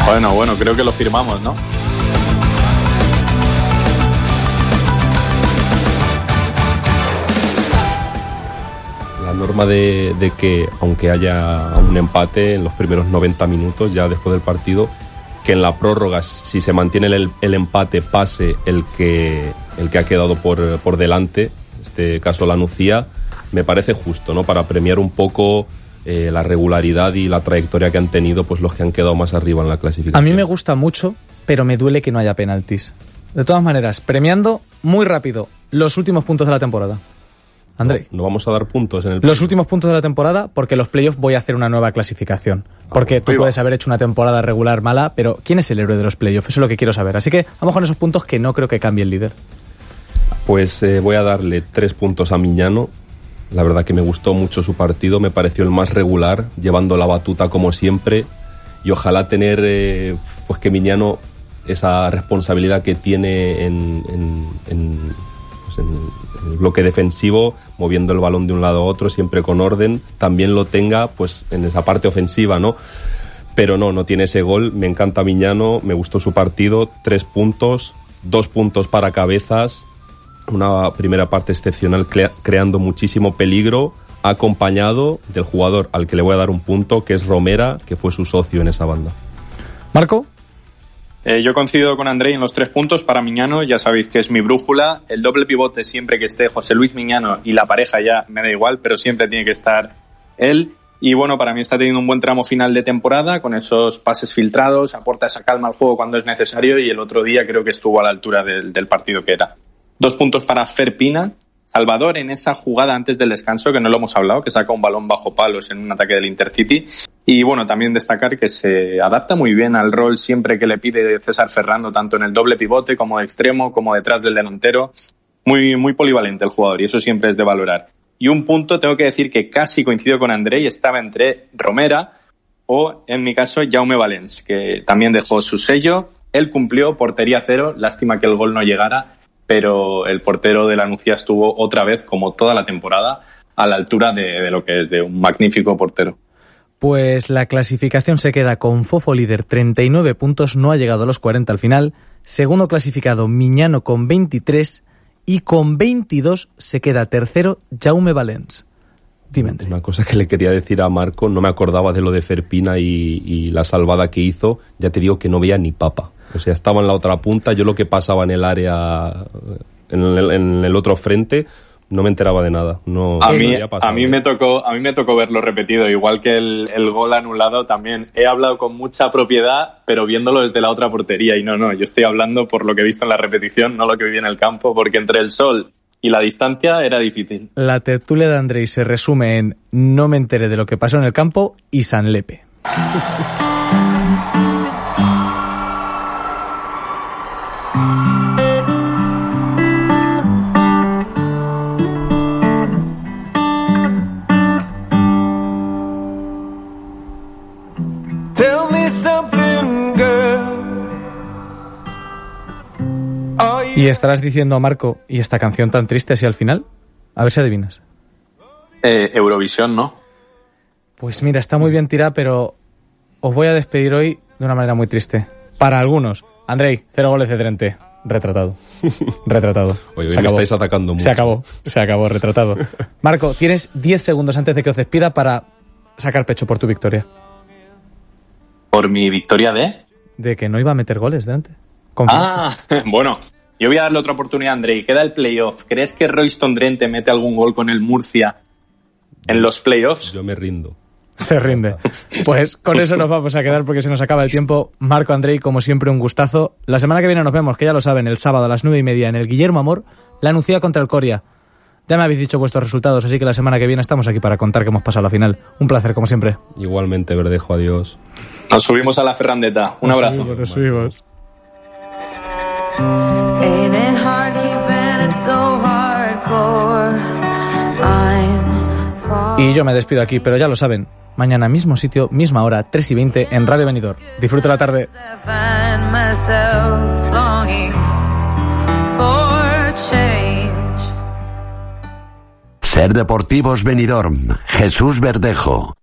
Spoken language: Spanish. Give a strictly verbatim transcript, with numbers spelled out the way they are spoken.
Bueno, bueno, creo que lo firmamos, ¿no? La norma de, de que, aunque haya un empate en los primeros noventa minutos, ya después del partido, que en la prórroga, si se mantiene el, el empate, pase el que, el que ha quedado por, por delante, en este caso la Nucía, me parece justo, ¿no? Para premiar un poco eh, la regularidad y la trayectoria que han tenido pues los que han quedado más arriba en la clasificación. A mí me gusta mucho, pero me duele que no haya penaltis. De todas maneras, premiando muy rápido los últimos puntos de la temporada. Andrei. No, no vamos a dar puntos en el... Los últimos puntos de la temporada, porque los playoffs voy a hacer una nueva clasificación. Porque ah, tú puedes haber hecho una temporada regular mala, pero ¿quién es el héroe de los playoffs? Eso es lo que quiero saber. Así que vamos con esos puntos que no creo que cambie el líder. Pues eh, voy a darle tres puntos a Miñano. La verdad que me gustó mucho su partido, me pareció el más regular, llevando la batuta como siempre. Y ojalá tener, eh, pues que Miñano, esa responsabilidad que tiene en... en, en pues en el bloque defensivo, moviendo el balón de un lado a otro, siempre con orden, también lo tenga pues en esa parte ofensiva, ¿no? Pero no, no tiene ese gol. Me encanta Miñano, me gustó su partido, tres puntos, dos puntos para Cabezas, una primera parte excepcional crea- creando muchísimo peligro, acompañado del jugador al que le voy a dar un punto, que es Romera, que fue su socio en esa banda. ¿Marco? Eh, yo coincido con Andrei en los tres puntos. Para Miñano, ya sabéis que es mi brújula. El doble pivote, siempre que esté José Luis Miñano y la pareja, ya me da igual, pero siempre tiene que estar él. Y bueno, para mí está teniendo un buen tramo final de temporada, con esos pases filtrados, aporta esa calma al juego cuando es necesario, y el otro día creo que estuvo a la altura del, del partido que era. Dos puntos para Fer Pina. Salvador, en esa jugada antes del descanso, que no lo hemos hablado, que saca un balón bajo palos en un ataque del Intercity. Y bueno, también destacar que se adapta muy bien al rol siempre que le pide César Ferrando, tanto en el doble pivote como de extremo, como detrás del delantero. Muy, muy polivalente el jugador, y eso siempre es de valorar. Y un punto, tengo que decir que casi coincido con Andrei, estaba entre Romera o, en mi caso, Jaume Valens, que también dejó su sello. Él cumplió, portería cero, lástima que el gol no llegara, pero el portero de la Nucía estuvo otra vez, como toda la temporada, a la altura de, de lo que es de un magnífico portero. Pues la clasificación se queda con Fofo líder, treinta y nueve puntos, no ha llegado a los cuarenta al final. Segundo clasificado, Miñano con veintitrés, y con veintidós se queda tercero Jaume Valens. Dime, Andrés. Una cosa que le quería decir a Marco, no me acordaba de lo de Ferpina y, y la salvada que hizo. Ya te digo que no veía ni papa. O sea, estaba en la otra punta, yo lo que pasaba en el área, en el, en el otro frente, no me enteraba de nada. No, a, mí, pasado, a, mí me tocó, a mí me tocó verlo repetido, igual que el, el gol anulado también. He hablado con mucha propiedad, pero viéndolo desde la otra portería. Y no, no, yo estoy hablando por lo que he visto en la repetición, no lo que viví en el campo, porque entre el sol y la distancia era difícil. La tertulia de Andrei se resume en no me enteré de lo que pasó en el campo y San Lepe. Y estarás diciendo, Marco, ¿y esta canción tan triste así al final? A ver si adivinas. Eh, Eurovisión, ¿no? Pues mira, está muy bien tirada, pero os voy a despedir hoy de una manera muy triste. Para algunos. Andrei, cero goles de Drente. Retratado. Retratado. Oye, hoy me estáis atacando mucho. Se acabó, se acabó, retratado. Marco, tienes diez segundos antes de que os despida para sacar pecho por tu victoria. ¿Por mi victoria de? De que no iba a meter goles delante. Ah, bueno. Yo voy a darle otra oportunidad a Andrei. Queda el playoff. ¿Crees que Royston Drenthe mete algún gol con el Murcia en los playoffs? Yo me rindo. Se rinde. Pues con eso nos vamos a quedar porque se nos acaba el tiempo. Marco, Andrei, como siempre, un gustazo. La semana que viene nos vemos, que ya lo saben, el sábado a las nueve y media en el Guillermo Amor, la Nucía contra el Coria. Ya me habéis dicho vuestros resultados, así que la semana que viene estamos aquí para contar que hemos pasado la final. Un placer, como siempre. Igualmente, Verdejo, adiós. Nos subimos a la Ferrandeta. Un nos abrazo. Subimos, nos subimos. Y yo me despido aquí, pero ya lo saben, mañana mismo sitio, misma hora, tres y veinte en Radio Benidorm. Disfruta la tarde. Ser Deportivos Benidorm, Jesús Verdejo.